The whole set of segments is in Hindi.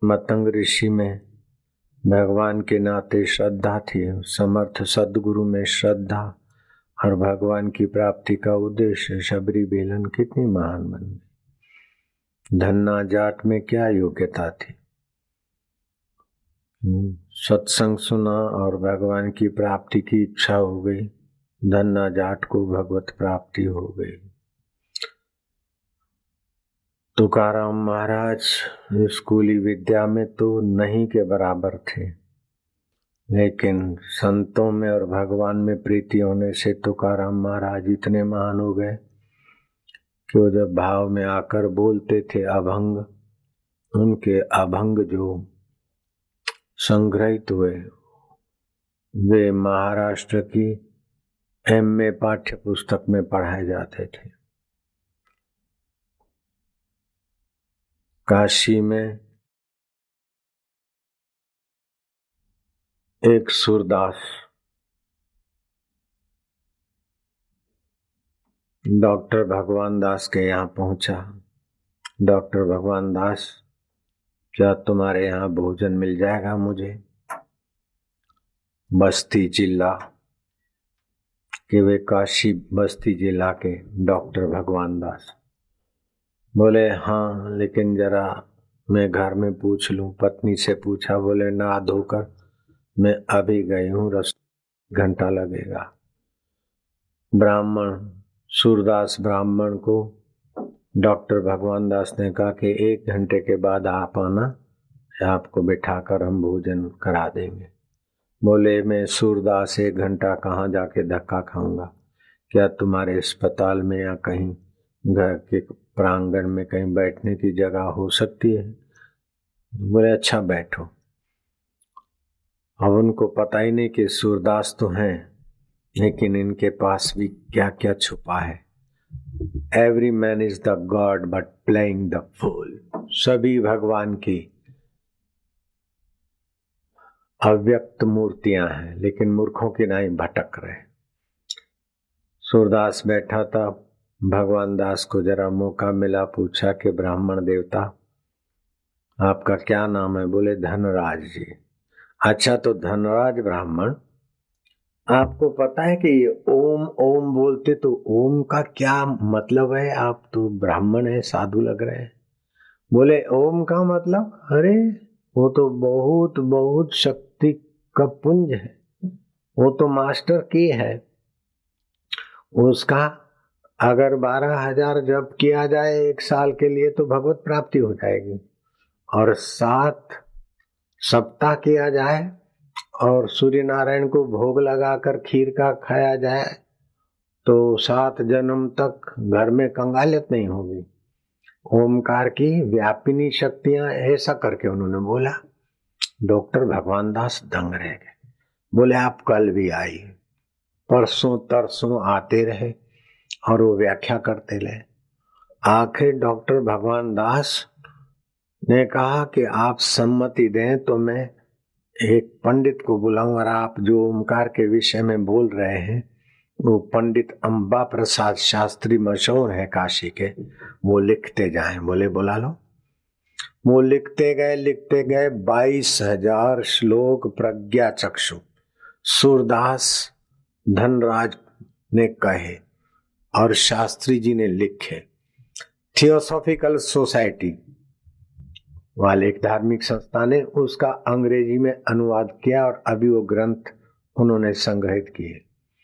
मतंग ऋषि में भगवान के नाते श्रद्धा थी। समर्थ सद्गुरु में श्रद्धा और भगवान की प्राप्ति का उद्देश्य शबरी बेलन कितनी महान बन गई। धन्ना जाट में क्या योग्यता थी? सत्संग सुना और भगवान की प्राप्ति की इच्छा हो गई। धन्ना जाट को भगवत प्राप्ति हो गई। तुकाराम महाराज स्कूली विद्या में तो नहीं के बराबर थे, लेकिन संतों में और भगवान में प्रीति होने से तुकाराम महाराज इतने महान हो गए कि वो जब भाव में आकर बोलते थे अभंग, उनके अभंग जो संग्रहित हुए वे महाराष्ट्र की एमए पाठ्य पुस्तक में पढ़ाए जाते थे। काशी में एक सूरदास डॉक्टर भगवान दास के यहाँ पहुंचा। डॉक्टर भगवान दास, क्या तुम्हारे यहाँ भोजन मिल जाएगा मुझे? बस्ती जिला के वे काशी बस्ती जिला के डॉक्टर भगवान दास बोले हाँ, लेकिन जरा मैं घर में पूछ लूं। पत्नी से पूछा, बोले ना धोकर मैं अभी गई हूँ, रस घंटा लगेगा। ब्राह्मण सूरदास ब्राह्मण को डॉक्टर भगवान दास ने कहा कि 1 घंटे के बाद आप आना, आपको बिठाकर हम भोजन करा देंगे। बोले मैं सूरदास 1 घंटा कहाँ जाके धक्का खाऊंगा? क्या तुम्हारे अस्पताल में या कहीं घर के प्रांगण में कहीं बैठने की जगह हो सकती है? बोले अच्छा बैठो। अब उनको पता ही नहीं कि सूरदास तो हैं, लेकिन इनके पास भी क्या क्या छुपा है। Every man is the god but playing the fool. सभी भगवान की अव्यक्त मूर्तियां हैं, लेकिन मूर्खों की नहीं भटक रहे। सूरदास बैठा था, भगवान दास को जरा मौका मिला, पूछा कि ब्राह्मण देवता आपका क्या नाम है? बोले धनराज जी। अच्छा, तो धनराज ब्राह्मण, आपको पता है कि ये ओम ओम बोलते, तो ओम का क्या मतलब है? आप तो ब्राह्मण है, साधु लग रहे हैं। बोले ओम का मतलब, अरे वो तो बहुत बहुत शक्ति का पुंज है, वो तो मास्टर की है। उसका अगर 12,000 जप किया जाए 1 साल के लिए तो भगवत प्राप्ति हो जाएगी, और 7 सप्ताह किया जाए और सूर्य नारायण को भोग लगाकर खीर का खाया जाए तो 7 जन्म तक घर में कंगालियत नहीं होगी। ओमकार की व्यापिनी शक्तियां, ऐसा करके उन्होंने बोला। डॉक्टर भगवान दास दंग रह गए। बोले आप कल भी आई, परसों तरसों आते रहे और वो व्याख्या करते रहे। आखिर डॉक्टर भगवान दास ने कहा कि आप सम्मति दें तो मैं एक पंडित को बुलाऊं और आप जो ओमकार के विषय में बोल रहे हैं वो पंडित अंबा प्रसाद शास्त्री मशहूर है काशी के, वो लिखते जाएं। बोले बुला लो। वो लिखते गए 22,000 श्लोक प्रज्ञा चक्षु सूरदास धनराज ने कहे और शास्त्री जी ने लिखे। थियोसॉफिकल सोसाइटी वाले एक धार्मिक संस्था ने उसका अंग्रेजी में अनुवाद किया और अभी वो ग्रंथ उन्होंने संग्रहित किए।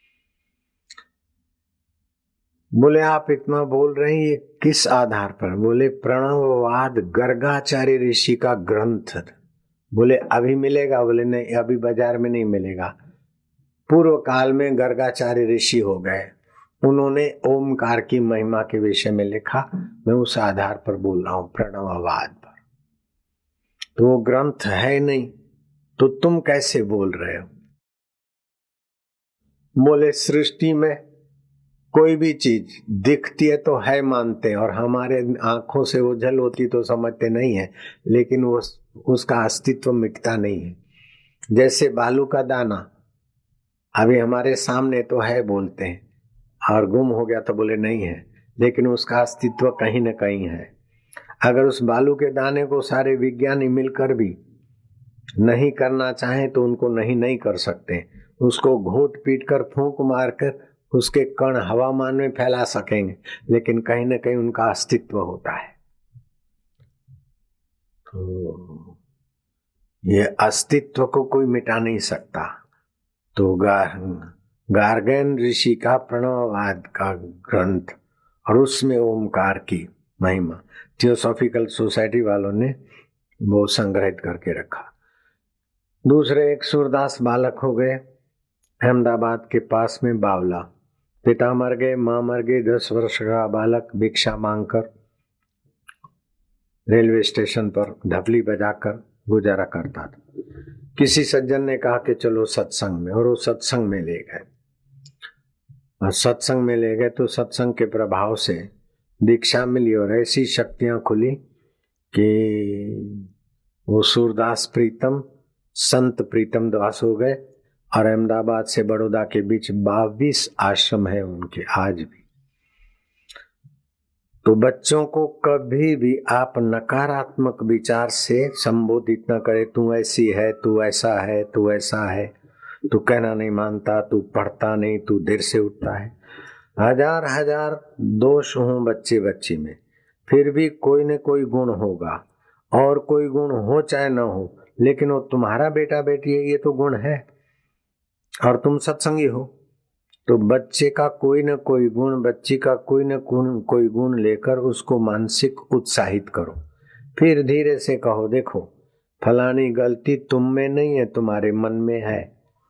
बोले आप इतना बोल रहे हैं, ये किस आधार पर? बोले प्रणववाद गर्गाचार्य ऋषि का ग्रंथ। बोले अभी मिलेगा? बोले नहीं, अभी बाजार में नहीं मिलेगा। पूर्व काल में गर्गाचार्य ऋषि हो गए, उन्होंने ओमकार की महिमा के विषय में लिखा। मैं उस आधार पर बोल रहा हूं, प्रणववाद पर। तो वो ग्रंथ है नहीं, तो तुम कैसे बोल रहे हो? बोले सृष्टि में कोई भी चीज दिखती है तो है मानते हैं, और हमारे आंखों से ओझल होती तो समझते नहीं है, लेकिन वो उसका अस्तित्व मिटता नहीं है। जैसे बालू का दाना अभी हमारे सामने तो है बोलते हैं, और गुम हो गया तो बोले नहीं है, लेकिन उसका अस्तित्व कहीं न कहीं है। अगर उस बालू के दाने को सारे विज्ञानी मिलकर भी नहीं करना चाहें तो उनको नहीं कर सकते। उसको घोट पीट कर फूंक मारकर उसके कण हवामान में फैला सकेंगे, लेकिन कहीं ना कहीं उनका अस्तित्व होता है। तो ये अस्तित्व को कोई मिटा नहीं सकता। तो गार्गेन ऋषि का प्रणववाद का ग्रंथ और उसमें ओमकार की महिमा थियोसॉफिकल सोसाइटी वालों ने वो संग्रहित करके रखा। दूसरे एक सूरदास बालक हो गए अहमदाबाद के पास में बावला। पिता मर गए, मां मर गई। 10 वर्ष का बालक भिक्षा मांगकर रेलवे स्टेशन पर ढपली बजाकर गुजारा करता था। किसी सज्जन ने कहा कि चलो सत्संग में, और वो सत्संग में ले गए। और सत्संग में ले गए तो सत्संग के प्रभाव से दीक्षा मिली और ऐसी शक्तियां खुली कि वो सूरदास प्रीतम संत प्रीतम दास हो गए। और अहमदाबाद से बड़ौदा के बीच 22 आश्रम है उनके आज भी। तो बच्चों को कभी भी आप नकारात्मक विचार से संबोधित न करें। तू ऐसी है, तू ऐसा है, तू ऐसा है, तू कहना नहीं मानता, तू पढ़ता नहीं, तू देर से उठता है। हजार दोष हों बच्चे बच्ची में, फिर भी कोई न कोई गुण होगा। और कोई गुण हो चाहे न हो, लेकिन वो तुम्हारा बेटा बेटी है, ये तो गुण है और तुम सत्संगी हो। तो बच्चे का कोई न कोई गुण, बच्ची का कोई न कोई गुण लेकर उसको मानसिक उत्साहित करो। फिर धीरे से कहो, देखो फलानी गलती तुम में नहीं है, तुम्हारे मन में है।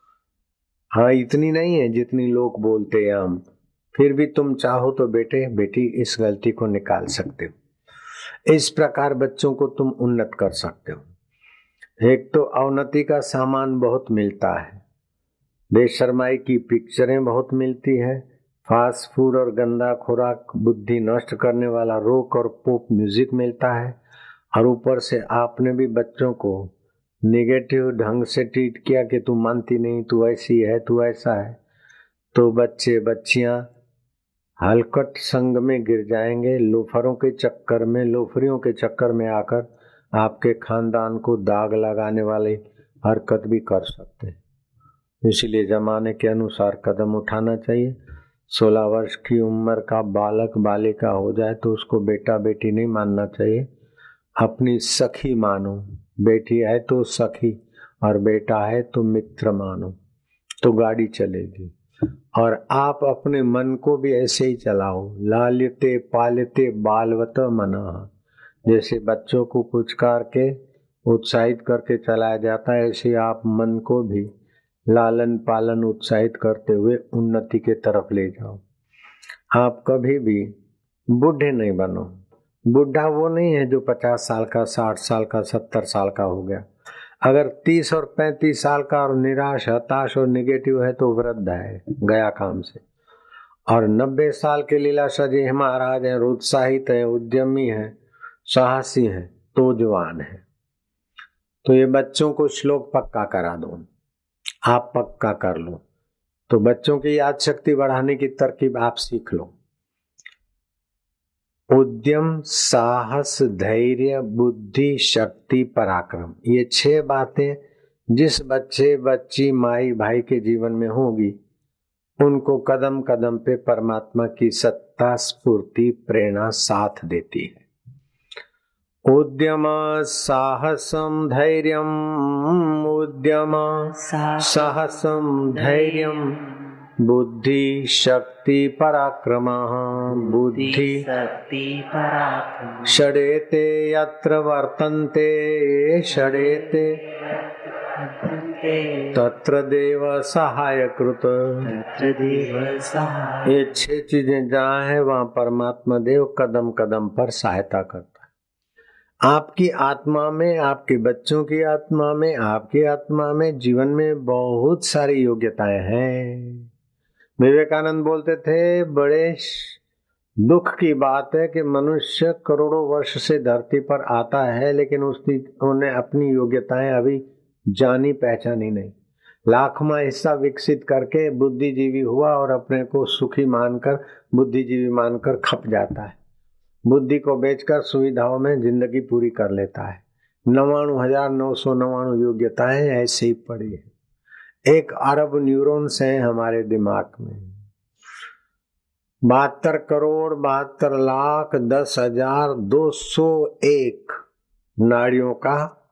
हाँ, इतनी नहीं है जितनी लोग बोलते हैं हम, फिर भी तुम चाहो तो बेटे बेटी इस गलती को निकाल सकते हो। इस प्रकार बच्चों को तुम उन्नत कर सकते हो। एक तो अवनति का सामान बहुत मिलता है, बेशर्माई की पिक्चरें बहुत मिलती है, फास्ट फूड और गंदा खुराक, बुद्धि नष्ट करने वाला रॉक और पॉप म्यूजिक मिलता है। और ऊपर से आपने भी बच्चों को निगेटिव ढंग से ट्रीट किया कि तू मानती नहीं, तू ऐसी है, तू ऐसा है। तो बच्चे बच्चियां हलकट संग में गिर जाएंगे, लोफरों के चक्कर में, लोफरियों के चक्कर में आकर आपके खानदान को दाग लगाने वाली हरकत भी कर सकते हैं। इसलिए जमाने के अनुसार कदम उठाना चाहिए। 16 वर्ष की उम्र का बालक बालिका हो जाए तो उसको बेटा बेटी नहीं मानना चाहिए, अपनी सखी मानो। बेटी है तो सखी और बेटा है तो मित्र मानो, तो गाड़ी चलेगी। और आप अपने मन को भी ऐसे ही चलाओ, लालिते पालते बालवत मना। जैसे बच्चों को पुचकार के उत्साहित करके चलाया जाता है, ऐसे आप मन को भी लालन पालन उत्साहित करते हुए उन्नति के तरफ ले जाओ। आप कभी भी बूढ़े नहीं बनो। बूढ़ा वो नहीं है जो 50 साल का, 60 साल का, 70 साल का हो गया। अगर 30 और 35 साल का और निराश, हताश और निगेटिव है तो वृद्ध है, गया काम से। और 90 साल के लीलाशाह जी महाराज हैं, उत्साहित है, उद्यमी है, साहसी है, तो जवान है। तो ये बच्चों को श्लोक पक्का करा दो, आप पक्का कर लो। तो बच्चों की याद शक्ति बढ़ाने की तरकीब आप सीख लो। उद्यम, साहस, धैर्य, बुद्धि, शक्ति, पराक्रम, ये 6 बातें जिस बच्चे बच्ची माई भाई के जीवन में होगी, उनको कदम कदम पे परमात्मा की सत्ता, स्फूर्ति, प्रेरणा साथ देती है। उद्यम साहसम धैर्यम, उद्यम साहसम धैर्यम, बुद्धि शक्ति पराक्रम, बुद्धि शक्ति पराक्रम, षडेते यत्र वर्तन्ते, षडेते तत्र देव सहाय कृत। ये 6 चीजें जहाँ है वहाँ परमात्मा देव कदम कदम पर सहायता करता है। आपकी आत्मा में, आपके बच्चों की आत्मा में, आपकी आत्मा में, जीवन में बहुत सारी योग्यताएं हैं। विवेकानंद बोलते थे, बड़े दुख की बात है कि मनुष्य करोड़ों वर्ष से धरती पर आता है, लेकिन उसने अपनी योग्यताएं अभी जानी पहचानी नहीं। लाखवां हिस्सा विकसित करके बुद्धिजीवी हुआ और अपने को सुखी मानकर, बुद्धिजीवी मानकर खप जाता है। बुद्धि को बेचकर सुविधाओं में जिंदगी पूरी कर लेता है। 99,999 योग्यताएं ऐसे ही पड़ी है। 1 अरब न्यूरॉन्स हैं हमारे दिमाग में। 72,10,10,201 नाड़ियों का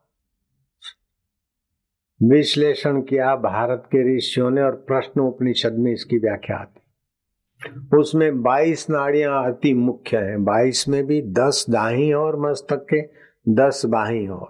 विश्लेषण किया भारत के ऋषियों ने, और प्रश्न उपनिषद में इसकी व्याख्या आती। उसमें 22 नाड़ियां अति मुख्य हैं। 22 में भी 10 दाहिनी और मस्तक के, 10 बाहीं और,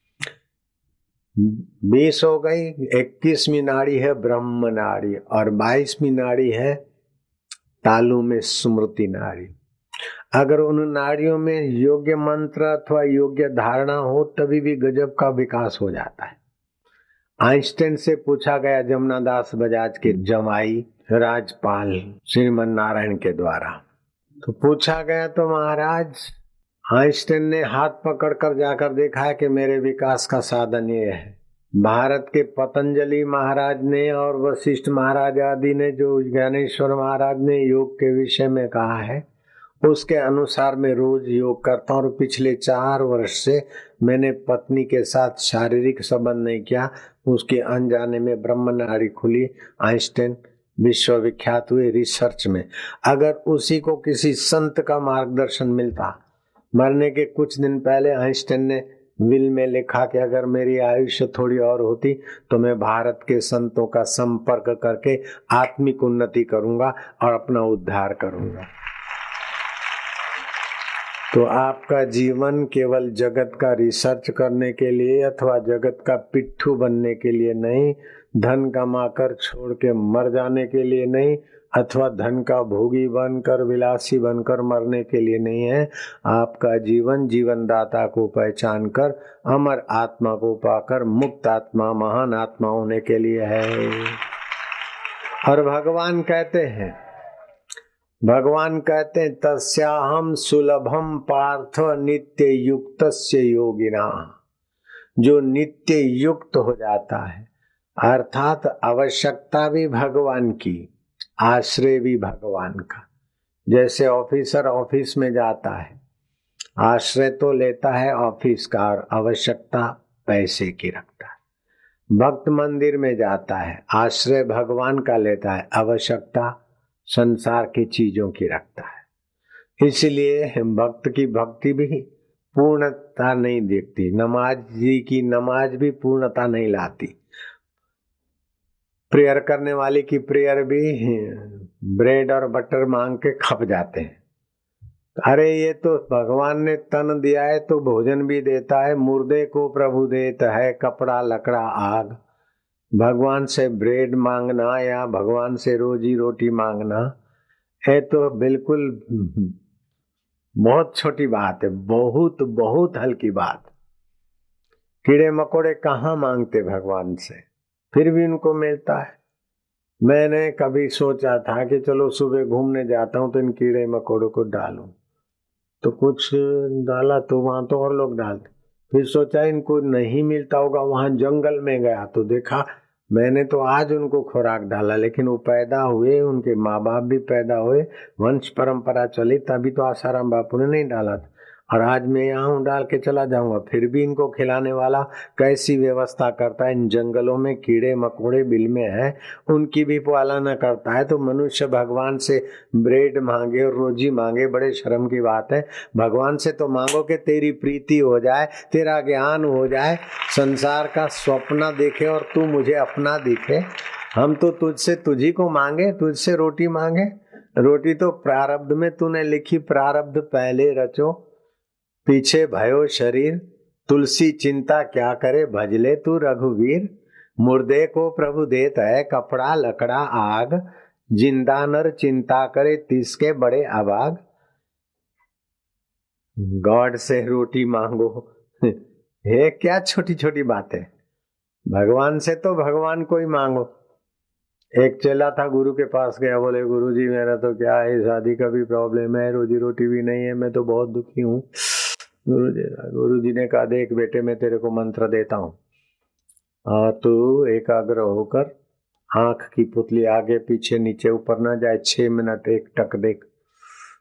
20 हो गई। 21वीं नाड़ी है ब्रह्म नाड़ी, और 22वीं नाड़ी है तालु में स्मृति नाड़ी। अगर उन नाड़ियों में योग्य मंत्र अथवा योग्य धारणा हो तभी भी गजब का विकास हो जाता है। आइंस्टाइन से पूछा गया, जमुनादास बजाज के जमाई राजपाल श्रीमन नारायण के द्वारा, तो पूछा गया तो महाराज आइंस्टाइन ने हाथ पकड़कर जाकर देखा है कि मेरे विकास का साधन ये है। भारत के पतंजलि महाराज ने और वशिष्ठ महाराज आदि ने जो ज्ञानेश्वर महाराज ने योग के विषय में कहा है, उसके अनुसार मैं रोज योग करता हूँ। और पिछले 4 वर्ष से मैंने पत्नी के साथ शारीरिक संबंध नहीं किया। उसके अनजाने में ब्रह्म नाड़ी खुली। आइंस्टाइन विश्वविख्यात हुए रिसर्च में। अगर उसी को किसी संत का मार्गदर्शन मिलता, मरने के कुछ दिन पहले आइंस्टाइन ने विल में लिखा कि अगर मेरी आयुष्य थोड़ी और होती तो मैं भारत के संतों का संपर्क करके आत्मिक उन्नति करूंगा और अपना उद्धार करूंगा। तो आपका जीवन केवल जगत का रिसर्च करने के लिए अथवा जगत का पिट्ठू बनने के लिए नहीं, धन कमाकर छोड़ के मर जाने के लिए नहीं, अथवा धन का भोगी बनकर विलासी बनकर मरने के लिए नहीं है। आपका जीवन जीवनदाता को पहचान कर अमर आत्मा को पाकर मुक्त आत्मा महान आत्मा होने के लिए है। और भगवान कहते हैं तस्याहम सुलभम पार्थ नित्य युक्तस्य योगिना। जो नित्य युक्त हो जाता है, अर्थात आवश्यकता भी भगवान की, आश्रय भी भगवान का। जैसे ऑफिसर ऑफिस में जाता है, आश्रय तो लेता है ऑफिस का और आवश्यकता पैसे की रखता है। भक्त मंदिर में जाता है, आश्रय भगवान का लेता है, आवश्यकता संसार की चीजों की रखता है। इसलिए भक्त की भक्ति भी पूर्णता नहीं देखती। नमाज जी की नमाज भी पूर्णता नहीं लाती। प्रेयर करने वाले की प्रेयर भी ब्रेड और बटर मांग के खप जाते हैं। अरे ये तो भगवान ने तन दिया है तो भोजन भी देता है। मुर्दे को प्रभु देता है कपड़ा लकड़ा आग। भगवान से ब्रेड मांगना या भगवान से रोजी रोटी मांगना है तो बिल्कुल बहुत छोटी बात है, बहुत बहुत हल्की बात। कीड़े मकोड़े कहाँ मांगते भगवान से, फिर भी उनको मिलता है। मैंने कभी सोचा था कि चलो सुबह घूमने जाता हूँ तो इन कीड़े मकोड़ों को डालूं, तो कुछ डाला तो वहां तो और लोग डालते। फिर सोचा इनको नहीं मिलता होगा, वहां जंगल में गया तो देखा मैंने तो आज उनको खुराक डाला, लेकिन वो पैदा हुए, उनके माँ बाप भी पैदा हुए, वंश परंपरा चली, तभी तो आसाराम बापू ने नहीं डाला था। और आज मैं यहाँ हूँ डाल के चला जाऊंगा, फिर भी इनको खिलाने वाला कैसी व्यवस्था करता है। इन जंगलों में कीड़े मकोड़े बिल में है, उनकी भी पालना करता है। तो मनुष्य भगवान से ब्रेड मांगे और रोजी मांगे, बड़े शर्म की बात है। भगवान से तो मांगो कि तेरी प्रीति हो जाए, तेरा ज्ञान हो जाए, संसार का स्वप्न देखे और तू मुझे अपना दिखे। हम तो तुझसे तुझी को मांगे, तुझसे रोटी मांगे। रोटी तो प्रारब्ध में तूने लिखी, प्रारब्ध पहले रचो पीछे भयो शरीर, तुलसी चिंता क्या करे भजले तू रघुवीर। मुर्दे को प्रभु देता है कपड़ा लकड़ा आग, जिंदा नर चिंता करे तिसके बड़े अभाग। गॉड से रोटी मांगो ये क्या छोटी छोटी बात है। भगवान से तो भगवान को ही मांगो। एक चेला था, गुरु के पास गया, बोले गुरु जी मेरा तो क्या है, शादी का भी प्रॉब्लम है, रोजी रोटी भी नहीं है, मैं तो बहुत दुखी हूँ। गुरु जी ने कहा देख बेटे, मैं तेरे को मंत्र देता हूँ और तू एकाग्र होकर आंख की पुतली आगे पीछे नीचे ऊपर ना जाए, 6 मिनट एक टक देख।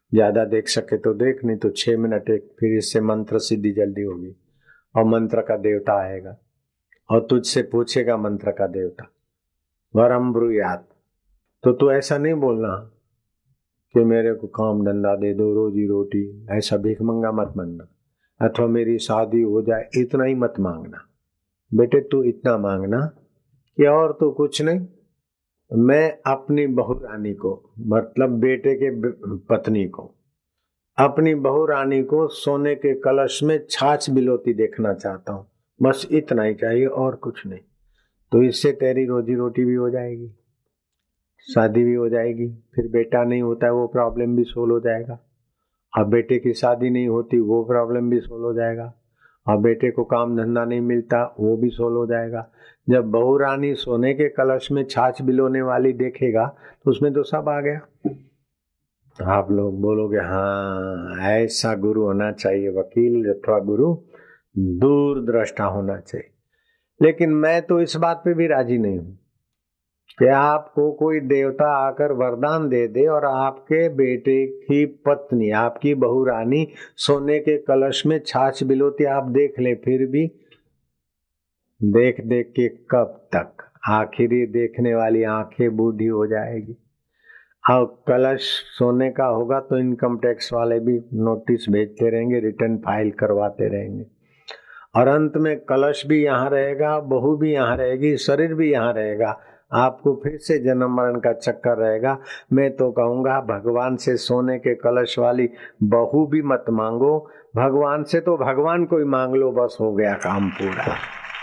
ज्यादा देख सके तो देख, नहीं तो 6 मिनट एक, फिर इससे मंत्र सिद्धि जल्दी होगी और मंत्र का देवता आएगा और तुझसे पूछेगा मंत्र का देवता वरम ब्रूयात। तो तू ऐसा नहीं बोलना कि मेरे को काम धंधा दे दो, रोजी रोटी, ऐसा भीख मंगा मत बनना, अथवा मेरी शादी हो जाए, इतना ही मत मांगना। बेटे तू इतना मांगना कि और तो कुछ नहीं, मैं अपनी बहू रानी को, मतलब बेटे के पत्नी को, अपनी बहू रानी को सोने के कलश में छाछ बिलोती देखना चाहता हूँ, बस इतना ही चाहिए और कुछ नहीं। तो इससे तेरी रोजी रोटी भी हो जाएगी, शादी भी हो जाएगी, फिर बेटा नहीं होता है वो प्रॉब्लम भी सोल्व हो जाएगा, अब बेटे की शादी नहीं होती वो प्रॉब्लम भी सोल्व हो जाएगा, अब बेटे को काम धंधा नहीं मिलता वो भी सोल्व हो जाएगा। जब बहू रानी सोने के कलश में छाछ बिलोने वाली देखेगा तो उसमें तो सब आ गया। आप लोग बोलोगे हाँ ऐसा गुरु होना चाहिए, वकील अथवा गुरु दूरदृष्टा होना चाहिए। लेकिन मैं तो इस बात पे भी राजी नहीं हूं कि आपको कोई देवता आकर वरदान दे दे और आपके बेटे की पत्नी, आपकी बहू रानी सोने के कलश में छाछ बिलोती आप देख ले, फिर भी देख देख के कब तक, आखिरी देखने वाली आंखें बूढ़ी हो जाएगी। और कलश सोने का होगा तो इनकम टैक्स वाले भी नोटिस भेजते रहेंगे, रिटर्न फाइल करवाते रहेंगे, और अंत में कलश भी यहाँ रहेगा, बहू भी यहाँ रहेगी, शरीर भी यहाँ रहेगा, आपको फिर से जन्म मरण का चक्कर रहेगा। मैं तो कहूंगा भगवान से सोने के कलश वाली बहू भी मत मांगो, भगवान से तो भगवान को ही मांग लो, बस हो गया काम पूरा।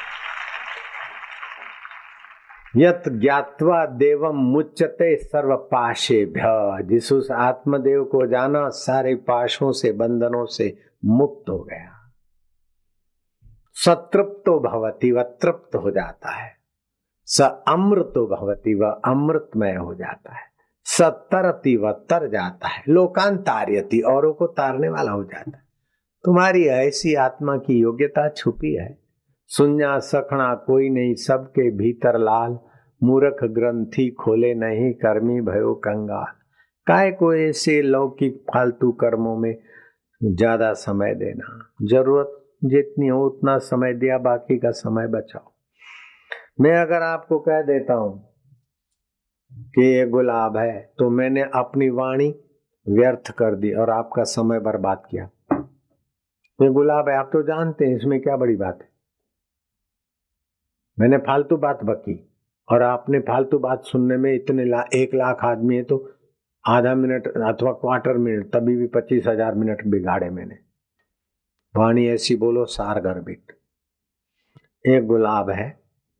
यत ज्ञात्वा देवम मुच्यते सर्व पाशेभ्य, जिस उस आत्मदेव को जाना सारे पाशों से, बंधनों से मुक्त हो गया। सतृप्तो भवति, वह तृप्त हो जाता है। स अमृतो भवति, वह अमृतमय हो जाता है। सतरति, वह तर जाता है। लोकांतार्यति, औरों को तारने वाला हो जाता है। तुम्हारी ऐसी आत्मा की योग्यता छुपी है। सुन्या सखना कोई नहीं, सबके भीतर लाल, मूर्ख ग्रंथि खोले नहीं, कर्मी भयो कंगाल। काय को ऐसे लौकिक फालतू कर्मों में ज्यादा समय देना, जरूरत जितनी हो उतना समय दिया, बाकी का समय बचाओ। मैं अगर आपको कह देता हूं कि ये गुलाब है तो मैंने अपनी वाणी व्यर्थ कर दी और आपका समय बर्बाद किया। ये गुलाब है, आप तो जानते हैं, इसमें क्या बड़ी बात है। मैंने फालतू बात बकी और आपने फालतू बात सुनने में इतने 1 लाख आदमी है तो आधा मिनट अथवा क्वार्टर मिनट, तभी भी 25,000 मिनट बिगाड़े मैंने। वाणी ऐसी बोलो सार गर्भित। एक गुलाब है,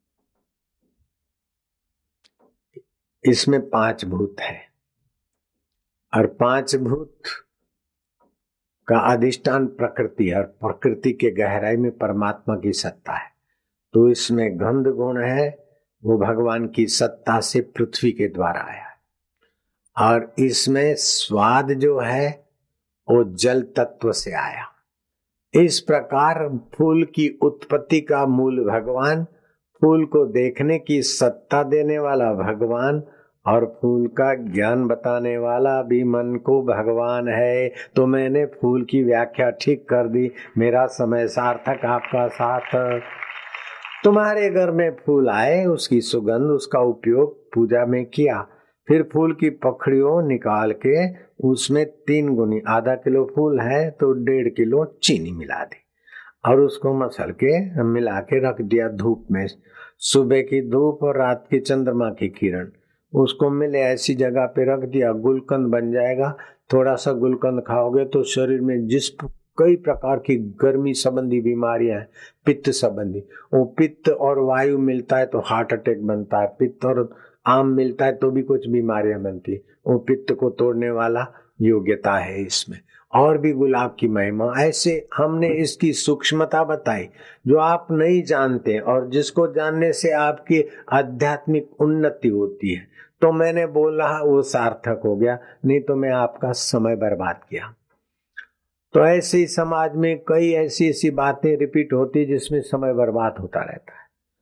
इसमें 5 भूत है और 5 भूत का अधिष्ठान प्रकृति है और प्रकृति के गहराई में परमात्मा की सत्ता है। तो इसमें गंध गुण है, वो भगवान की सत्ता से पृथ्वी के द्वारा आया है, और इसमें स्वाद जो है वो जल तत्व से आया। इस प्रकार फूल की उत्पत्ति का मूल भगवान, फूल को देखने की सत्ता देने वाला भगवान, और फूल का ज्ञान बताने वाला भी मन को भगवान है। तो मैंने फूल की व्याख्या ठीक कर दी। मेरा समय सार्थक, आपका सार्थक। तुम्हारे घर में फूल आए, उसकी सुगंध, उसका उपयोग पूजा में किया, फिर फूल की पखड़ियों निकाल के उसमें 3 गुनी, आधा किलो फूल है तो 1.5 किलो चीनी मिला दी और उसको मसल के मिला के रख दिया धूप में। सुबह की धूप और रात की चंद्रमा की किरण उसको मिले ऐसी जगह पे रख दिया, गुलकंद बन जाएगा। थोड़ा सा गुलकंद खाओगे तो शरीर में जिस कई प्रकार की गर्मी संबंधी बीमारियां हैं, पित्त संबंधी, वो पित्त और वायु मिलता है तो हार्ट अटैक बनता है, पित्त और आम मिलता है तो भी कुछ बीमारियां बनती है। वो पित्त को तोड़ने वाला योग्यता है इसमें। और भी गुलाब की महिमा, ऐसे हमने इसकी सूक्ष्मता बताई जो आप नहीं जानते, और जिसको जानने से आपकी आध्यात्मिक उन्नति होती है। तो मैंने बोला वो सार्थक हो गया, नहीं तो मैं आपका समय बर्बाद किया। तो ऐसे ही समाज में कई ऐसी बातें रिपीट होती जिसमें समय बर्बाद होता रहता है।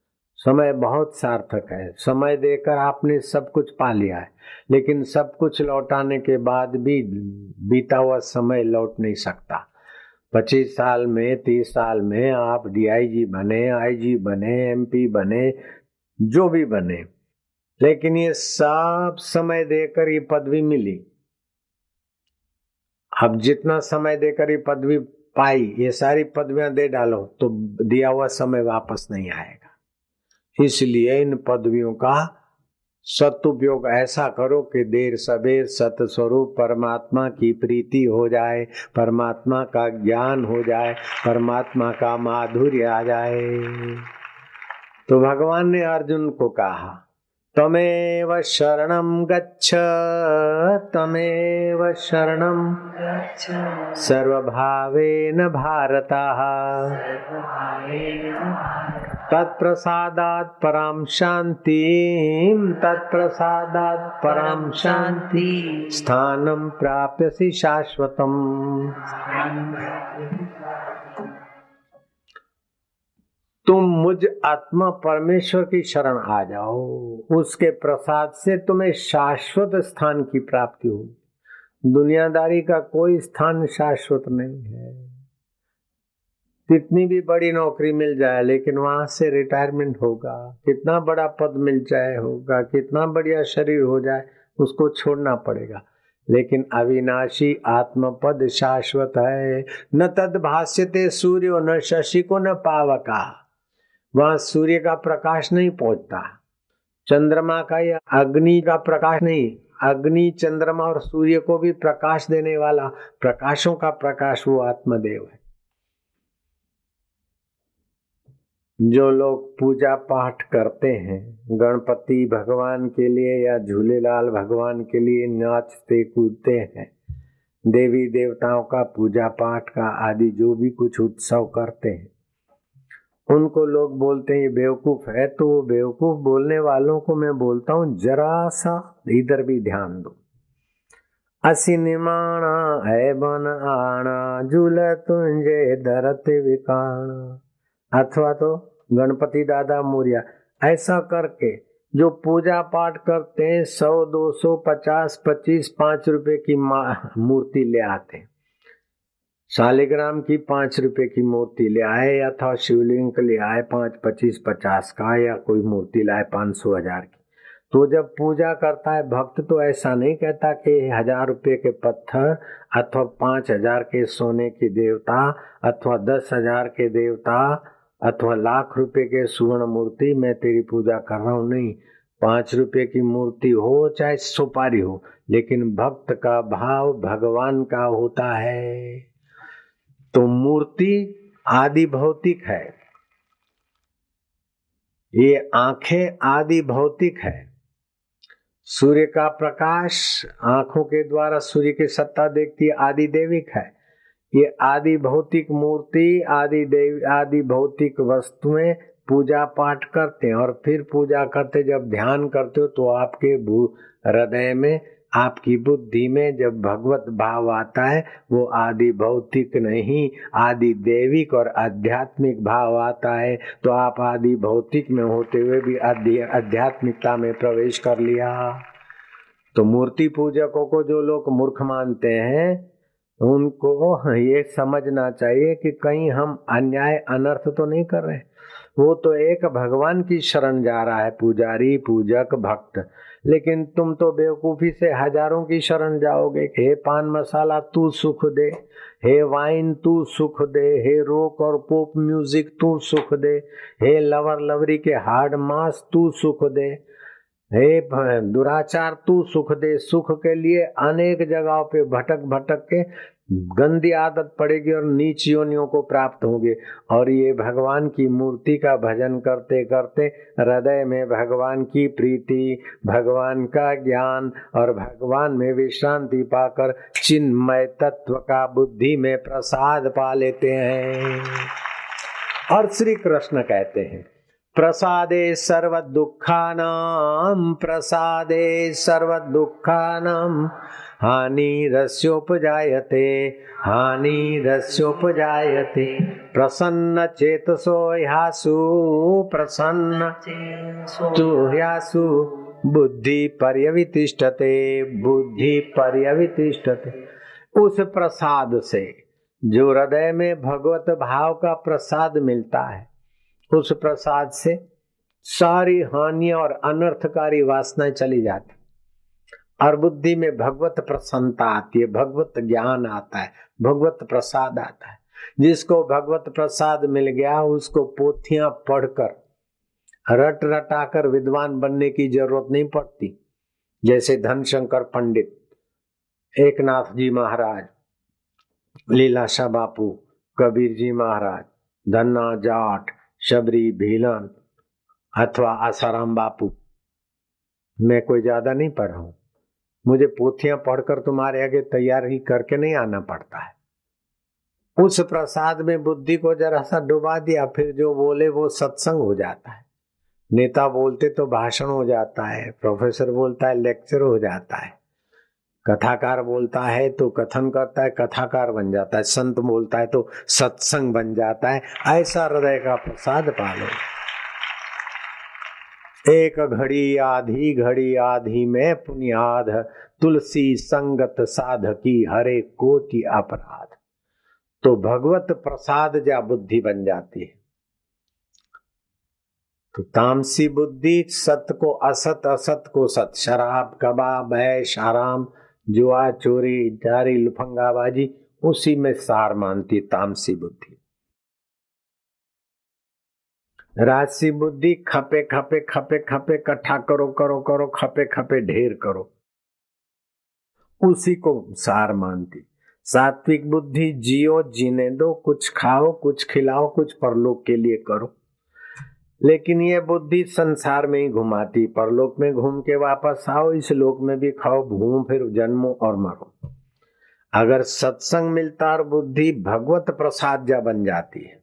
समय बहुत सार्थक है। समय देकर आपने सब कुछ पा लिया है, लेकिन सब कुछ लौटाने के बाद भी बीता हुआ समय लौट नहीं सकता। 25 साल में 30 साल में आप डीआईजी बने, आईजी बने, एमपी बने, जो भी बने, लेकिन ये सब समय देकर ये पदवी मिली। अब जितना समय देकर ये पदवी पाई, ये सारी पदवियां दे डालो तो दिया हुआ समय वापस नहीं आएगा। इसलिए इन पदवियों का सदुपयोग ऐसा करो कि देर सबेर सतस्वरूप परमात्मा की प्रीति हो जाए, परमात्मा का ज्ञान हो जाए, परमात्मा का माधुर्य आ जाए। तो भगवान ने अर्जुन को कहा, तमेव शरणं गच्छ, तमेव शरणं गच्छ, सर्वभावेन भारतः, तत्प्रसादात् परां शान्तिं, तत्प्रसादात् परां शान्ति, स्थानं प्राप्यसि शाश्वतम्। तुम मुझ आत्मा परमेश्वर की शरण आ जाओ, उसके प्रसाद से तुम्हें शाश्वत स्थान की प्राप्ति होगी। दुनियादारी का कोई स्थान शाश्वत नहीं है। कितनी भी बड़ी नौकरी मिल जाए, लेकिन वहां से रिटायरमेंट होगा। कितना बड़ा पद मिल जाए होगा, कितना बढ़िया शरीर हो जाए, उसको छोड़ना पड़ेगा। लेकिन अविनाशी आत्मपद शाश्वत है। न तद भास्यते सूर्यो न शशिको न पावका। वहां सूर्य का प्रकाश नहीं पहुंचता, चंद्रमा का या अग्नि का प्रकाश नहीं। अग्नि, चंद्रमा और सूर्य को भी प्रकाश देने वाला, प्रकाशों का प्रकाश वो आत्मदेव है। जो लोग पूजा पाठ करते हैं गणपति भगवान के लिए या झूलेलाल भगवान के लिए, नाचते कूदते हैं, देवी देवताओं का पूजा पाठ का आदि जो भी कुछ उत्सव करते हैं, उनको लोग बोलते हैं ये बेवकूफ है। तो वो बेवकूफ बोलने वालों को मैं बोलता हूँ, जरा सा इधर भी ध्यान दो। असी निमाणा है बन आना, झूल तुंजे धरत विकाणा। अथवा तो गणपति दादा मोरिया, ऐसा करके जो पूजा पाठ करते हैं 100, 200, 50, 25, 5 रुपए की मूर्ति ले आते हैं। शालिग्राम की 5 रुपए की मूर्ति ले आए, अथवा शिवलिंग ले आए 5, 25, 50 का, या कोई मूर्ति लाए 500, 1000 की। तो जब पूजा करता है भक्त, तो ऐसा नहीं कहता कि 1000 रुपए के पत्थर, अथवा 5000 के सोने की देवता, अथवा 10,000 के देवता, अथवा लाख रुपए के सुवर्ण मूर्ति मैं तेरी पूजा कर रहा हूं। नहीं, 5 रुपए की मूर्ति हो चाहे सुपारी हो, लेकिन भक्त का भाव भगवान का होता है। तो मूर्ति आदि भौतिक है, ये आंखें आदि भौतिक है। सूर्य का प्रकाश आंखों के द्वारा सूर्य की सत्ता देखती है, आदि देविक है। ये आदि भौतिक मूर्ति, आदि भौतिक वस्तुएं पूजा पाठ करते हैं। और फिर पूजा करते जब ध्यान करते हो तो आपके हृदय में, आपकी बुद्धि में जब भगवत भाव आता है, वो आदि भौतिक नहीं आदि देविक और आध्यात्मिक भाव आता है। तो आप आदि भौतिक में होते हुए भी आध्यात्मिकता में प्रवेश कर लिया। तो मूर्ति पूजकों को जो लोग मूर्ख मानते हैं, उनको ये समझना चाहिए कि कहीं हम अन्याय अनर्थ तो नहीं कर रहे। वो तो एक भगवान की शरण जा रहा है, पुजारी, पूजक, भक्त। लेकिन तुम तो बेवकूफी से हजारों की शरण जाओगे। हे पान मसाला तू सुख दे, हे वाइन तू सुख दे, हे रॉक और पॉप म्यूजिक तू सुख दे, हे लवर लवरी के हार्ड मास तू सुख दे, हे दुराचार तू सुख दे। सुख के लिए अनेक जगहों पे भटक भटक के गंदी आदत पड़ेगी और नीच योनियों को प्राप्त होंगे। और ये भगवान की मूर्ति का भजन करते करते हृदय में भगवान की प्रीति, भगवान का ज्ञान और भगवान में विश्रांति पाकर चिन्मय तत्व का बुद्धि में प्रसाद पा लेते हैं। और श्री कृष्ण कहते हैं, प्रसादे सर्व दुखानाम, प्रसादे सर्व दुखानाम, हानिरस्योपजायते हानिरस्योपजायते प्रसन्न चेतसो ह्यासु प्रसन्न तु ह्यासु बुद्धि पर्यवितिष्ठते बुद्धि पर्यवितिष्ठते। उस प्रसाद से जो हृदय में भगवत भाव का प्रसाद मिलता है, उस प्रसाद से सारी हानि और अनर्थकारी वासनाएं चली जाती और बुद्धि में भगवत प्रसन्नता आती है, भगवत ज्ञान आता है, भगवत प्रसाद आता है। जिसको भगवत प्रसाद मिल गया उसको पोथियां पढ़कर रट रटाकर विद्वान बनने की जरूरत नहीं पड़ती। जैसे धनशंकर पंडित, एकनाथ जी महाराज, लीलाशाह बापू, कबीर जी महाराज, धन्ना जाट, शबरी भीलन अथवा आसाराम बापू। मैं कोई ज्यादा नहीं पढ़ा हूं, मुझे पोथियां पढ़कर तुम्हारे आगे तैयारी करके नहीं आना पड़ता है। उस प्रसाद में बुद्धि को जरा सा डुबा दिया, फिर जो बोले वो सत्संग हो जाता है। नेता बोलते तो भाषण हो जाता है, प्रोफेसर बोलता है लेक्चर हो जाता है, कथाकार बोलता है तो कथन करता है, कथाकार बन जाता है, संत बोलता है तो सत्संग बन जाता है। ऐसा हृदय का प्रसाद पालो। एक घड़ी आधी में पुण्याध, तुलसी संगत साधकी हरे कोटि अपराध। तो भगवत प्रसाद जा बुद्धि बन जाती है। तो तामसी बुद्धि सत को असत, असत को सत, शराब कबाब ऐश आराम जुआ चोरी जारी लुफंगाबाजी उसी में सार मानती तामसी बुद्धि। राजसी बुद्धि खपे खपे खपे खपे इकट्ठा करो करो करो, खपे खपे ढेर करो, उसी को सार मानती। सात्विक बुद्धि जियो जीने दो, कुछ खाओ कुछ खिलाओ, कुछ परलोक के लिए करो। लेकिन ये बुद्धि संसार में ही घुमाती, परलोक में घूम के वापस आओ, इस लोक में भी खाओ, घूम फिर जन्मो और मरो। अगर सत्संग मिलता और बुद्धि भगवत प्रसाद जा बन जाती है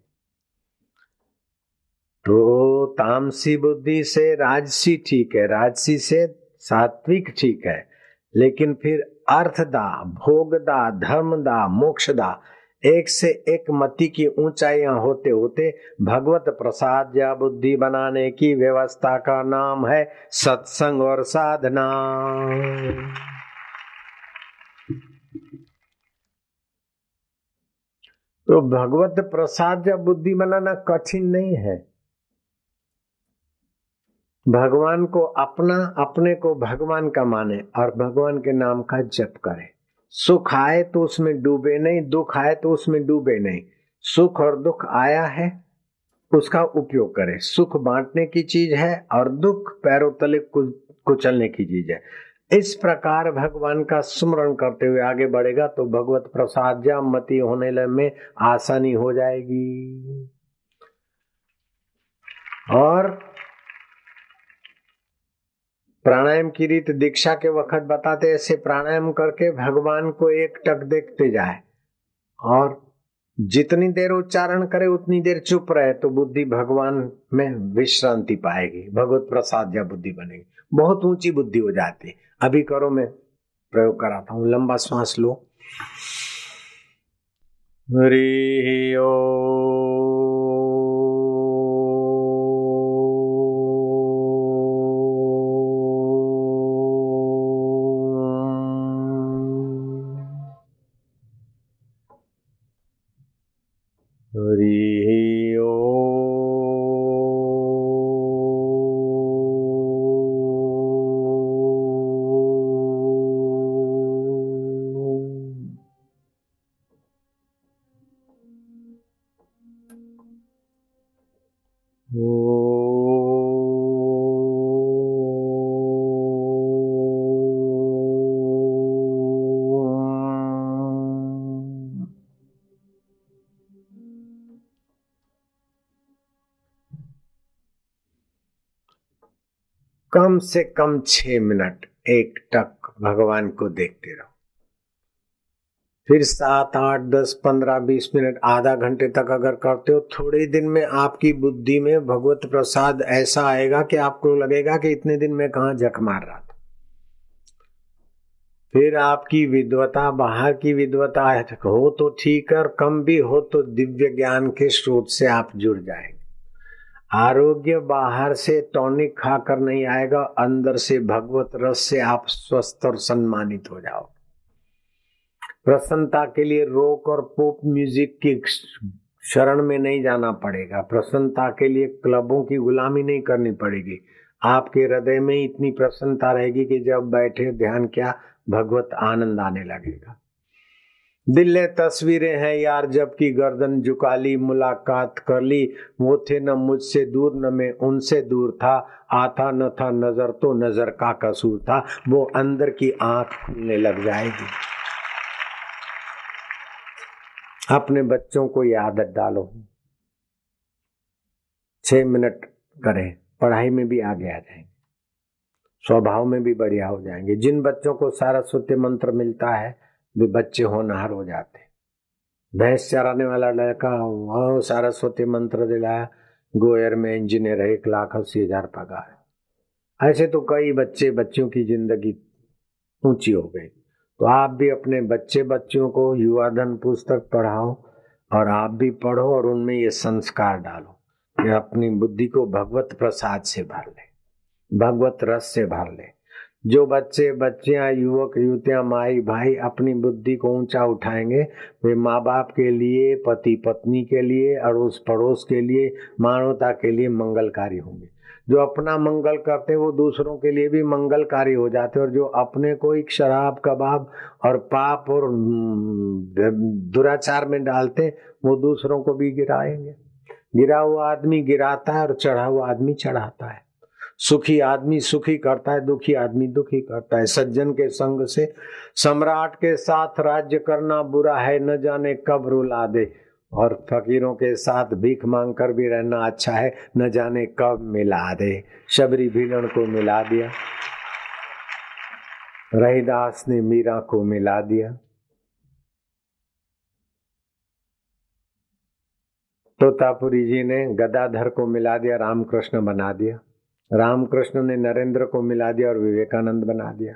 तो तामसी बुद्धि से राजसी ठीक है, राजसी से सात्विक ठीक है, लेकिन फिर अर्थदा, भोगदा, धर्मदा, मोक्षदा, एक से एक मति की ऊंचाइयां होते होते भगवत प्रसाद या बुद्धि बनाने की व्यवस्था का नाम है सत्संग और साधना। तो भगवत प्रसाद या बुद्धि बनाना कठिन नहीं है। भगवान को अपना, अपने को भगवान का माने और भगवान के नाम का जप करे। सुख आए तो उसमें डूबे नहीं, दुख आए तो उसमें डूबे नहीं। सुख और दुख आया है उसका उपयोग करे। सुख बांटने की चीज है और दुख पैरों तले कुचलने की चीज है। इस प्रकार भगवान का स्मरण करते हुए आगे बढ़ेगा तो भगवत प्रसाद जा मति होने में आसानी हो जाएगी। और प्राणायाम की रीत दीक्षा के वक्त बताते, ऐसे प्राणायाम करके भगवान को एक टक देखते जाए और जितनी देर उच्चारण करे उतनी देर चुप रहे तो बुद्धि भगवान में विश्रांति पाएगी, भगवत प्रसाद या बुद्धि बनेगी, बहुत ऊंची बुद्धि हो जाती है। अभी करो, मैं प्रयोग कराता हूं। लंबा श्वास लो। हरि ओम। हरि ओम। कम से कम 6 मिनट एक टक भगवान को देखते रहो। फिर 7, 8, 10, 15, 20 मिनट, आधा घंटे तक अगर करते हो, थोड़े दिन में आपकी बुद्धि में भगवत प्रसाद ऐसा आएगा कि आपको लगेगा कि इतने दिन में कहां जख मार रहा था। फिर आपकी विद्वता बाहर की विद्वता हो तो ठीक है, और कम भी हो तो दिव्य ज्ञान के स्रोत से आप जुड़ जाएंगे। आरोग्य बाहर से टॉनिक खाकर नहीं आएगा, अंदर से भगवत रस से आप स्वस्थ और सम्मानित हो जाओ। प्रसन्नता के लिए रॉक और पॉप म्यूजिक की शरण में नहीं जाना पड़ेगा। प्रसन्नता के लिए क्लबों की गुलामी नहीं करनी पड़ेगी। आपके हृदय में इतनी प्रसन्नता रहेगी कि जब बैठे ध्यान क्या भगवत आनंद आने लगेगा। दिल ने तस्वीरें हैं यार जबकि गर्दन झुका ली, मुलाकात कर ली, वो थे न मुझसे दूर न मैं उनसे दूर था, आता न था नजर तो नजर का कसूर था। वो अंदर की आंख खुलने लग जाएगी। अपने बच्चों को ये आदत डालो, 6 मिनट करें, पढ़ाई में भी आगे आ जाएंगे, स्वभाव में भी बढ़िया हो जाएंगे। जिन बच्चों को सरस्वती मंत्र मिलता है वे बच्चे होनहार हो जाते। भैंस चराने वाला लड़का वो सरस्वती मंत्र दिलाया, गोयर में इंजीनियर, 1,80,000 पगार। ऐसे तो कई बच्चियों की जिंदगी ऊंची हो गई। तो आप भी अपने बच्चों को युवाधन पुस्तक पढ़ाओ और आप भी पढ़ो और उनमें ये संस्कार डालो कि अपनी बुद्धि को भगवत प्रसाद से भर ले, भगवत रस से भर ले। जो बच्चियां युवक युवतियां माई भाई अपनी बुद्धि को ऊंचा उठाएंगे, वे माँ बाप के लिए, पति पत्नी के लिए, अड़ोस पड़ोस के लिए, मानवता के लिए मंगलकारी होंगे। जो अपना मंगल करते वो दूसरों के लिए भी मंगलकारी हो जाते, और जो अपने को एक शराब कबाब और पाप और दुराचार में डालते वो दूसरों को भी गिराएंगे। गिरा हुआ आदमी गिराता है और चढ़ा हुआ आदमी चढ़ाता है। सुखी आदमी सुखी करता है, दुखी आदमी दुखी करता है। सज्जन के संग से सम्राट के साथ राज्य करना बुरा है, न जाने कब रुला दे, और फकीरों के साथ भीख मांग कर भी रहना अच्छा है, न जाने कब मिला दे। शबरी भीलन को मिला दिया, रहीदास ने मीरा को मिला दिया। तोतापुरी जी ने गदाधर को मिला दिया, रामकृष्ण बना दिया। रामकृष्ण ने नरेंद्र को मिला दिया और विवेकानंद बना दिया।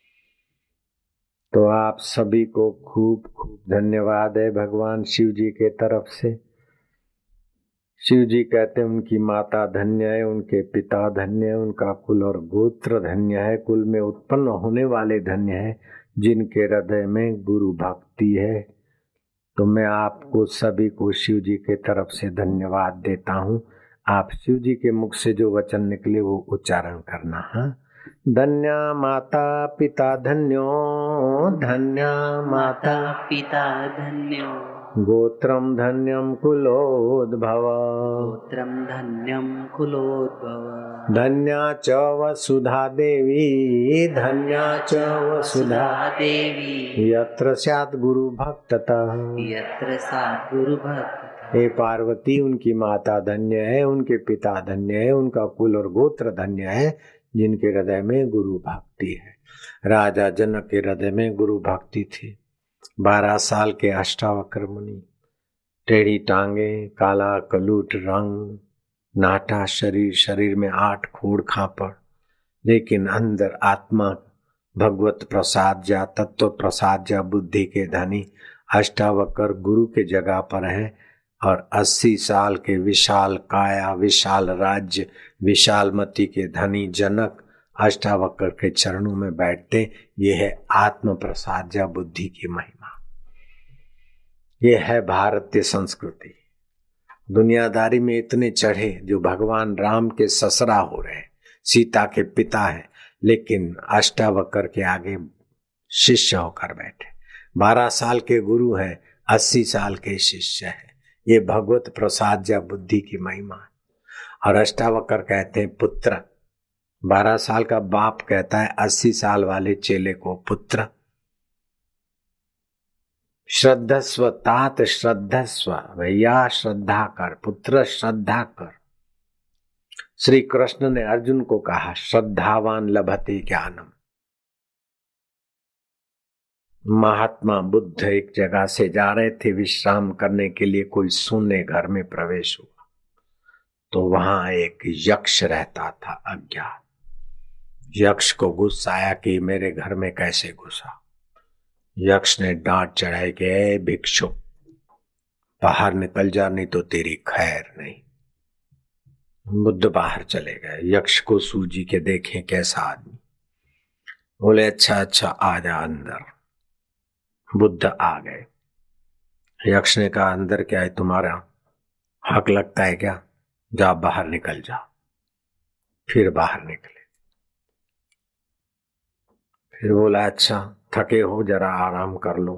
तो आप सभी को खूब खूब धन्यवाद है भगवान शिव जी के तरफ से। शिव जी कहते हैं उनकी माता धन्य है, उनके पिता धन्य है, उनका कुल और गोत्र धन्य है, कुल में उत्पन्न होने वाले धन्य है, जिनके हृदय में गुरु भक्ति है। तो मैं आपको सभी को शिव जी के तरफ से धन्यवाद देता हूँ। आप शिव जी के मुख से जो वचन निकले वो उच्चारण करना। हाँ, धन्य माता पिता धन्यो, धन्य माता पिता धन्यो, गोत्रम धन्यम कुलोद्भव, गोत्रम धन्यम कुलोद्भव, धन्या च वसुधा देवी, धन्या च वसुधा देवी, यत्र स्यात् गुरु भक्ततः, यत्र स्यात् गुरु भक्ततः। हे पार्वती, उनकी माता धन्य है, उनके पिता धन्य है, उनका कुल और गोत्र धन्य है, जिनके हृदय में गुरु भक्ति है। राजा जनक के हृदय में गुरु भक्ति थी। 12 साल के अष्टावक्र मुनि, टेढ़ी टांगे, काला कलूट रंग, नाटा शरीर, शरीर में 8 खोड़ खापड़, लेकिन अंदर आत्मा भगवत प्रसाद जा, तत्व प्रसाद जा, बुद्धि के धनी अष्टावक्र गुरु के जगह पर है। और 80 साल के विशाल काया, विशाल राज्य, विशाल मति के धनी जनक अष्टावक्र के चरणों में बैठते। ये है आत्म प्रसाद जा, बुद्धि की महिमा। ये है भारतीय संस्कृति। दुनियादारी में इतने चढ़े जो भगवान राम के ससुरा हो रहे, सीता के पिता है, लेकिन अष्टावक्र के आगे शिष्य होकर बैठे। 12 साल के गुरु है, 80 साल के शिष्य है। ये भगवत प्रसाद या बुद्धि की महिमा है। और अष्टावक्र कहते हैं पुत्र। 12 साल का बाप कहता है 80 साल वाले चेले को पुत्र। श्रद्धस्व तात श्रद्धस्व, भैया श्रद्धा कर, पुत्र श्रद्धा कर। श्री कृष्ण ने अर्जुन को कहा श्रद्धावान लभते ज्ञानम। महात्मा बुद्ध एक जगह से जा रहे थे विश्राम करने के लिए, कोई शून्य घर में प्रवेश हुआ तो वहां एक यक्ष रहता था अज्ञात। यक्ष को गुस्सा आया कि मेरे घर में कैसे घुसा। यक्ष ने डांट चढ़ाई कि ए भिक्षु, बाहर निकल जा नहीं तो तेरी खैर नहीं। बुद्ध बाहर चले गए। यक्ष को सूझी के देखें कैसा आदमी। बोले अच्छा अच्छा आ जा अंदर। बुद्ध आ गए। यक्ष ने कहा अंदर क्या है, तुम्हारा हक लगता है क्या? जा बाहर निकल जा। फिर बाहर निकले। फिर बोला अच्छा थके हो जरा आराम कर लो।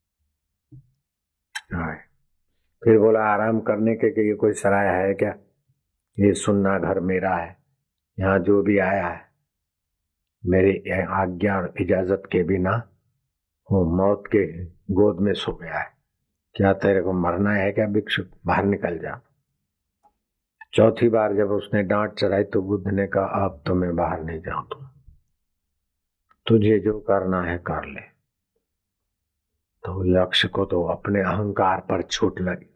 फिर बोला आराम करने के ये कोई सराय है क्या? ये सुनना घर मेरा है, यहाँ जो भी आया है मेरी आज्ञा और इजाजत के बिना वो मौत के गोद में सो गया है। क्या तेरे को मरना है क्या भिक्षु? बाहर निकल जा। चौथी बार जब उसने डांट चढ़ाई तो बुद्ध ने कहा अब तो मैं बाहर नहीं जाऊं, तुझे जो करना है कर ले। तो यक्ष को तो अपने अहंकार पर चोट लगी।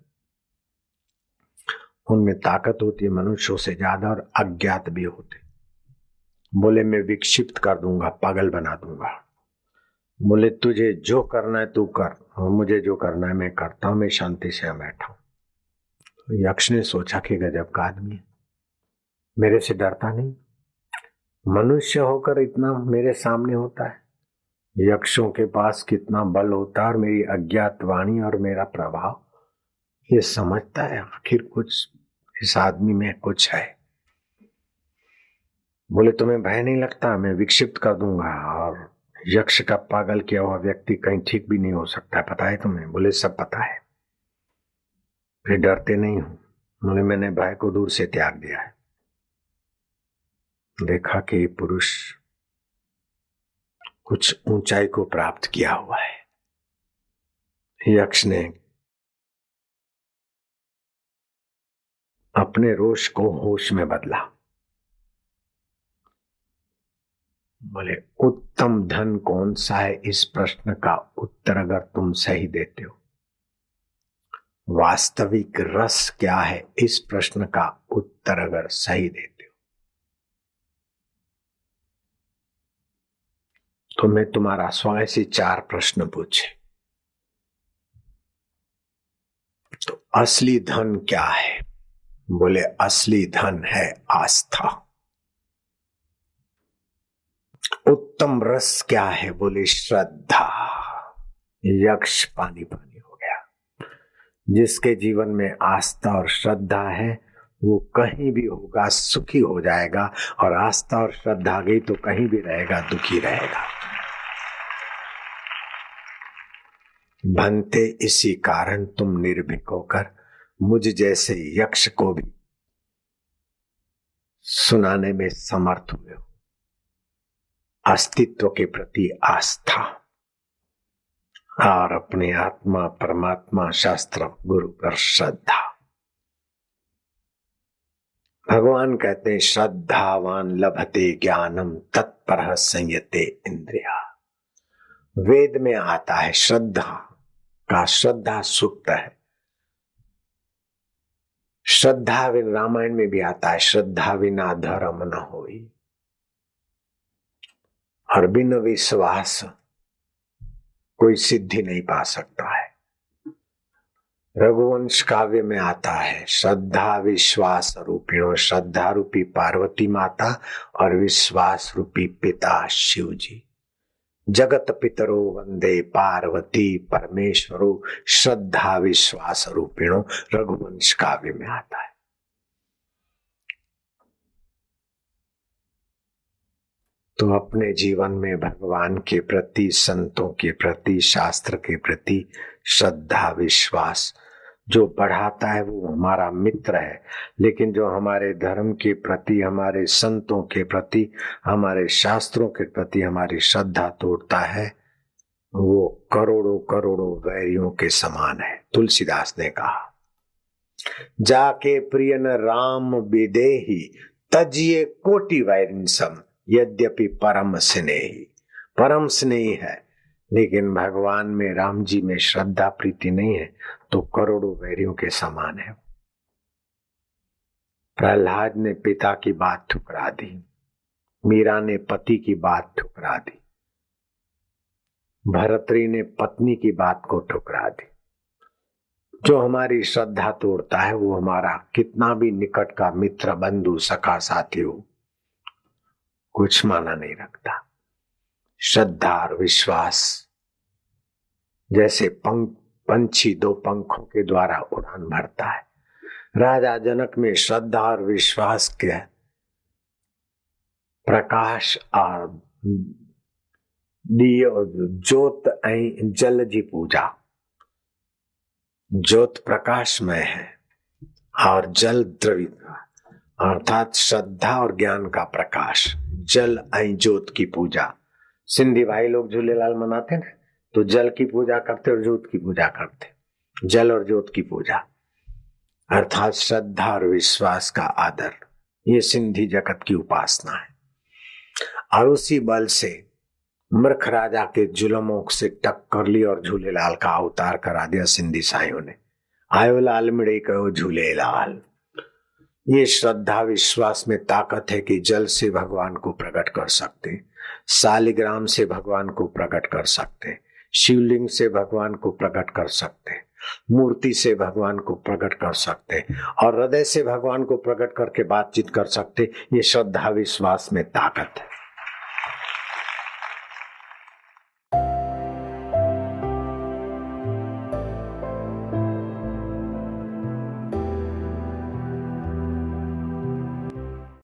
उनमें ताकत होती है मनुष्यों से ज्यादा और अज्ञात भी होते। बोले मैं विक्षिप्त कर दूंगा, पागल बना दूंगा। बोले तुझे जो करना है तू कर, और मुझे जो करना है मैं करता हूं, मैं शांति से बैठा हूं। तो यक्ष ने सोचा कि गजब का आदमी है, मेरे से डरता नहीं, मनुष्य होकर इतना मेरे सामने होता है। यक्षों के पास कितना बल होता है और मेरी अज्ञात वाणी और मेरा प्रभाव ये समझता है आखिर कुछ इस आदमी में कुछ है। बोले तुम्हें भय नहीं लगता? मैं विक्षिप्त कर दूंगा और यक्ष का पागल किया हुआ व्यक्ति कहीं ठीक भी नहीं हो सकता, पता है तुम्हें? बोले सब पता है। फिर डरते नहीं हूं। बोले मैंने भय को दूर से त्याग दिया है। देखा कि पुरुष कुछ ऊंचाई को प्राप्त किया हुआ है। यक्ष ने अपने रोष को होश में बदला। बोले उत्तम धन कौन सा है, इस प्रश्न का उत्तर अगर तुम सही देते हो, वास्तविक रस क्या है, इस प्रश्न का उत्तर अगर सही देते हो, तो मैं तुम्हारा स्वयं से 4 प्रश्न पूछे। तो असली धन क्या है? बोले असली धन है आस्था। उत्तम रस क्या है? बोले श्रद्धा। यक्ष पानी पानी हो गया। जिसके जीवन में आस्था और श्रद्धा है वो कहीं भी होगा सुखी हो जाएगा, और आस्था और श्रद्धा गई तो कहीं भी रहेगा दुखी रहेगा। बनते इसी कारण तुम निर्भीक होकर मुझ जैसे यक्ष को भी सुनाने में समर्थ हुए हो। अस्तित्व के प्रति आस्था और अपने आत्मा परमात्मा शास्त्र गुरु पर श्रद्धा। भगवान कहते हैं श्रद्धावान लभते ज्ञानम तत्परः संयते इंद्रिया। वेद में आता है श्रद्धा का, श्रद्धा सूक्त है। श्रद्धा रामायण में भी आता है, श्रद्धा बिना धर्म न होई, और बिन विश्वास कोई सिद्धि नहीं पा सकता है। रघुवंश काव्य में आता है श्रद्धा विश्वास रूपिणो, श्रद्धा रूपी पार्वती माता और विश्वास रूपी पिता शिव जी। जगत पितरो वंदे पार्वती परमेश्वरो श्रद्धा विश्वास रूपिणो, रघुवंश काव्य में आता है। तो अपने जीवन में भगवान के प्रति, संतों के प्रति, शास्त्र के प्रति श्रद्धा विश्वास जो बढ़ाता है वो हमारा मित्र है। लेकिन जो हमारे धर्म के प्रति, हमारे संतों के प्रति, हमारे शास्त्रों के प्रति हमारी श्रद्धा तोड़ता है वो करोड़ों करोड़ों वैरियों के समान है। तुलसीदास ने कहा जाके प्रियन राम विदेही तजिए कोटि वैरिन सम, यद्यपि परम स्नेही। परम स्नेही है लेकिन भगवान में, राम जी में श्रद्धा प्रीति नहीं है तो करोड़ों वैरियों के समान है। प्रहलाद ने पिता की बात ठुकरा दी, मीरा ने पति की बात ठुकरा दी, भरतरी ने पत्नी की बात को ठुकरा दी। जो हमारी श्रद्धा तोड़ता है वो हमारा कितना भी निकट का मित्र, बंधु, सखा, साथी हो, कुछ माना नहीं रखता। श्रद्धा और विश्वास जैसे पंछी दो पंखों के द्वारा उड़ान भरता है। राजा जनक में श्रद्धा और विश्वास के प्रकाश और दियो ज्योत ऐं जल जी पूजा। ज्योत प्रकाशमय है और जल द्रवित, अर्थात श्रद्धा और ज्ञान का प्रकाश, जल ऐं ज्योत की पूजा। सिंधी भाई लोग झूलेलाल मनाते ना, तो जल की पूजा करते और ज्योत की पूजा करते। जल और ज्योत की पूजा अर्थात श्रद्धा और विश्वास का आदर, ये सिंधी जगत की उपासना है। और उसी बल से मूर्ख राजा के जुल्मों से टक्कर ली और झूलेलाल का अवतार करा दिया सिंधी साइयों ने। आयो लाल मिड़े कहो झूलेलाल। ये श्रद्धा विश्वास में ताकत है कि जल से भगवान को प्रकट कर सकते, सालिग्राम से भगवान को प्रकट कर सकते, शिवलिंग से भगवान को प्रकट कर सकते, मूर्ति से भगवान को प्रकट कर सकते और हृदय से भगवान को प्रकट करके बातचीत कर सकते। ये श्रद्धा विश्वास में ताकत है।